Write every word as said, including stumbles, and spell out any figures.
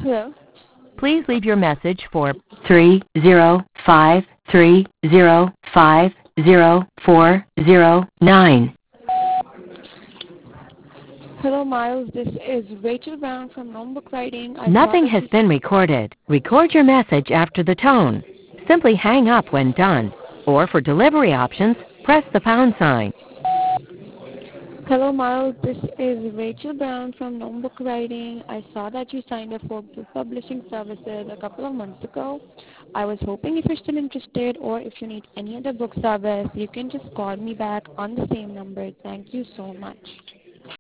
Hello. Please leave your message for three zero five three zero five zero four zero nine. Hello, Miles. This is Rachel Brown from Notebook Writing. I saw Nothing that has you. been recorded. Record your message after the tone. Simply hang up when done. Or for delivery options, press the pound sign. Hello, Miles. This is Rachel Brown from Notebook Writing. I saw that you signed up for book publishing services a couple of months ago. I was hoping if you're still interested or if you need any other book service, you can just call me back on the same number. Thank you so much.